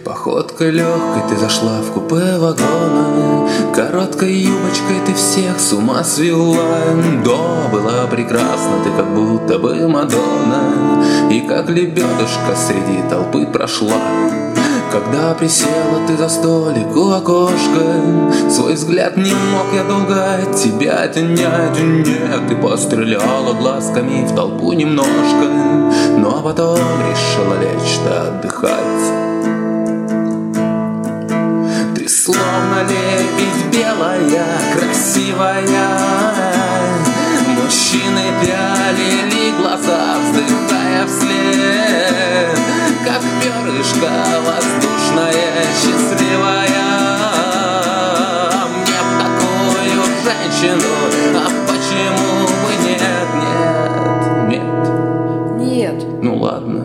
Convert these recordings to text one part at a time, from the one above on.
Походкой легкой ты зашла в купе вагона, короткой юбочкой ты всех с ума свела. Да, была прекрасна ты, как будто бы Мадонна, и как лебедушка среди толпы прошла. Когда присела ты за столик у окошка, свой взгляд не мог я долго от тебя отнять. Нет, ты постреляла глазками в толпу немножко, ну а потом решила лечь-то отдыхать. Ты словно лебедь белая, красивая, мужчины пялили глаза, вздыхая вслед, как перышко воздушная, счастливая. Мне б такую женщину, а почему бы нет, нет, нет? Нет. Ну ладно.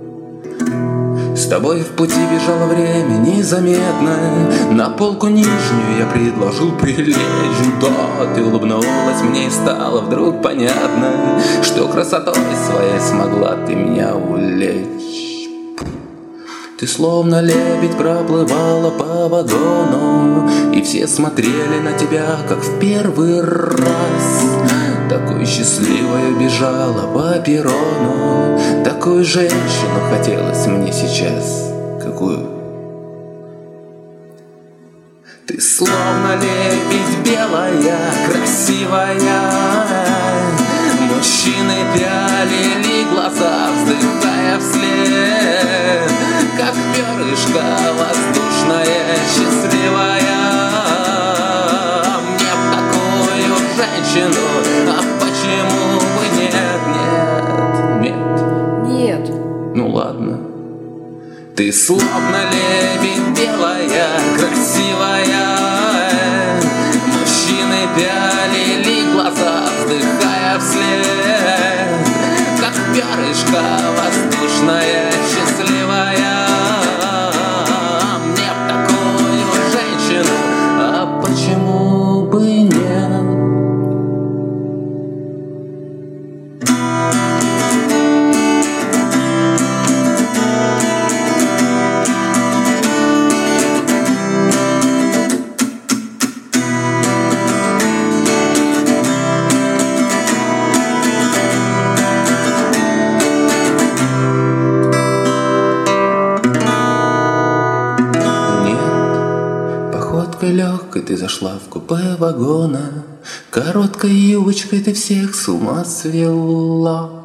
С тобой в пути бежало время незаметно, на полку нижнюю я предложил прилечь. Да, ты улыбнулась мне и стало вдруг понятно, что красотой своей смогла ты меня увлечь. Ты словно лебедь проплывала по вагону, и все смотрели на тебя, как в первый раз. Такой счастливой бежала по перрону, такую женщину хотелось мне сейчас. Какую? Ты словно лебедь белая, красивая, мужчины пялили глаза, вздыхая вслед, как перышко воздушная, счастливая. Мне б такую женщину, а почему бы нет, нет, нет? Нет. Ну ладно. Ты словно лебедь белая, красивая, мужчины пялили глаза, вздыхая вслед, как перышко воздушная, счастливая. Мне б такую женщину, а почему бы нет? Походкой легкой ты зашла в купе вагона, короткой юбочкой ты всех с ума свела.